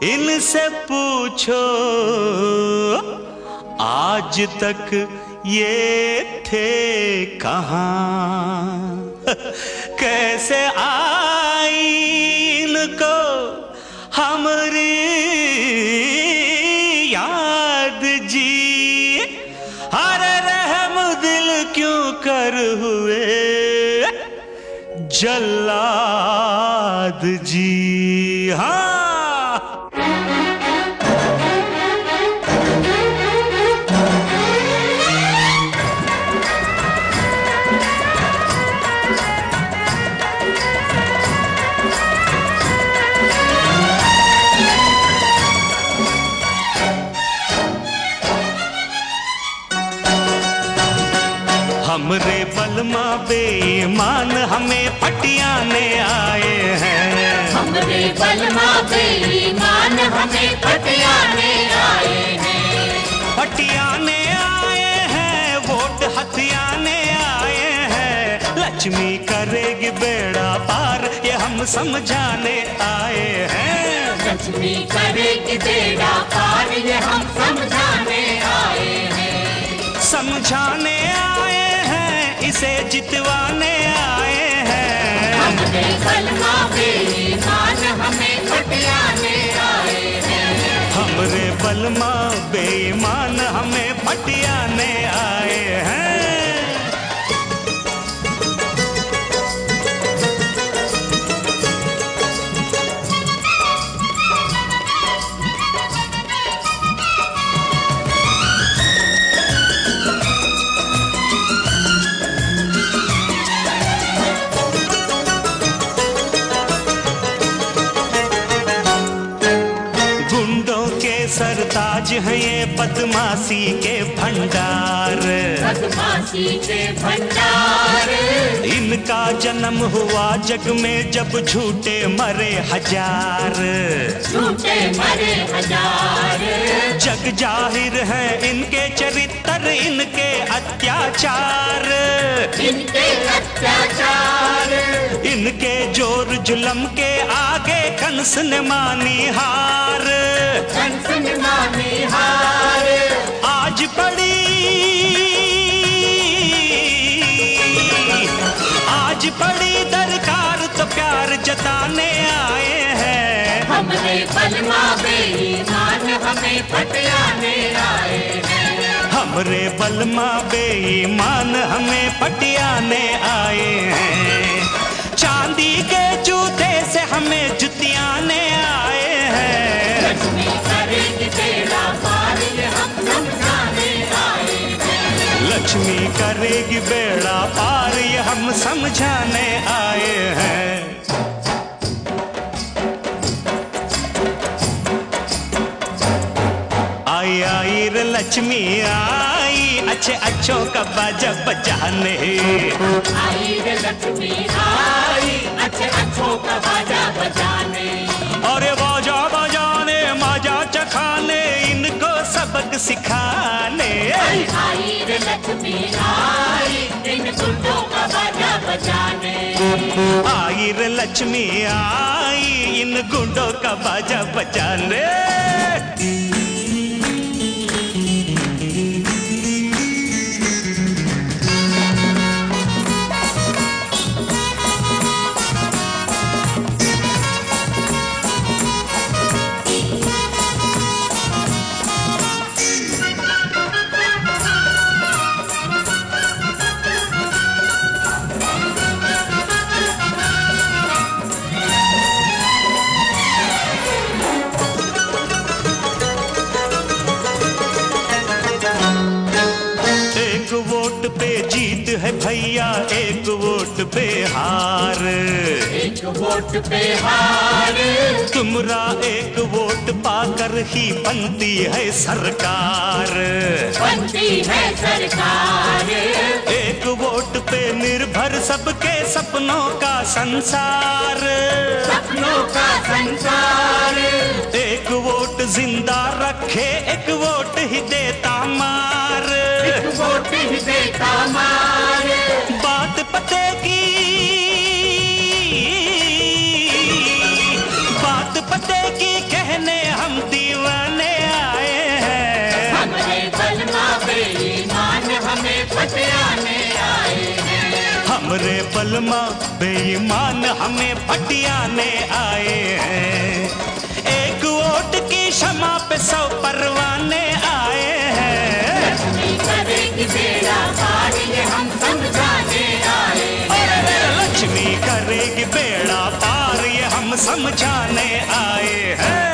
इनसे पूछो आज तक ये थे कहाँ, कैसे आई इनको हमारी याद जी। अरे रहम दिल क्यों कर हुए जल्लाद जी। हाँ हमरे बलमा बेईमान हमें पटियाने आए हैं। हमरे बलमा बेईमान हमें पटियाने आए हैं। पटियाने आए हैं, वोट हथियाने आए हैं। लक्ष्मी करेगी बेड़ा पार ये हम समझाने आए हैं। लक्ष्मी करेगी बेड़ा पार ये हम समझाने आए हैं। समझाने आए इसे जितवाने आए हैं। हमरे बलमा बेईमान हमें पटियाने आए हैं। हमरे बलमा बेईमान हमें पटियाने आए हैं। सरताज है ये बदमाशी के भंडार। बदमाशी के भंडार। इनका जन्म हुआ जग में जब झूठे मरे हजार। झूठे मरे हजार। जग जाहिर है इनके चरित्र इनके अत्याचार। इनके अत्याचार। इनके जोर जुलम के आगे कंस ने मानी हार। कंस ने मानी हार। आज पड़ी दरकार तो प्यार जताने आए हैं। हमरे बलमा बेईमान हमें पटियाने आए हैं। हमरे बलमा बेईमान हमें पटियाने आए हैं। चांदी के जूते से हमें जुतियाने आए हैं। लक्ष्मी करेगी बेड़ा पार ये हम समझाने आए हैं। लक्ष्मी करेगी बेड़ा पार ये हम समझाने आए हैं। आई आई रे लक्ष्मी आई अच्छे अच्छों का बाजा बजाने। आई रे लक्ष्मी आई अच्छे अच्छों का बाजा बजाने। और बाजा बजाने मजा चखाने इनको सबक सिखाने। आई रे लक्ष्मी आई इन गुंडों का बाजा बजाने। आई रे लक्ष्मी आई इन गुंडों का बाजा बजाने। वोट पे जीत है भैया एक वोट पे हार। एक वोट पे हार। तुमरा एक वोट पाकर ही बनती है सरकार। बनती है सरकार। एक वोट पे निर्भर सबके सपनों का संसार। सपनों का संसार। एक वोट जिंदा रखे एक वोट ही देता मार। एक वोट ही देता मार। बात पते की कहने बलमा बेईमान हमें भटियाने आए हैं। एक वोट की क्षमा पे 100 परवाने आए हैं। लक्ष्मी करेगी बेड़ा पार ये हम समझाने आए हैं। लक्ष्मी करेगी बेड़ा पार ये हम समझाने आए हैं।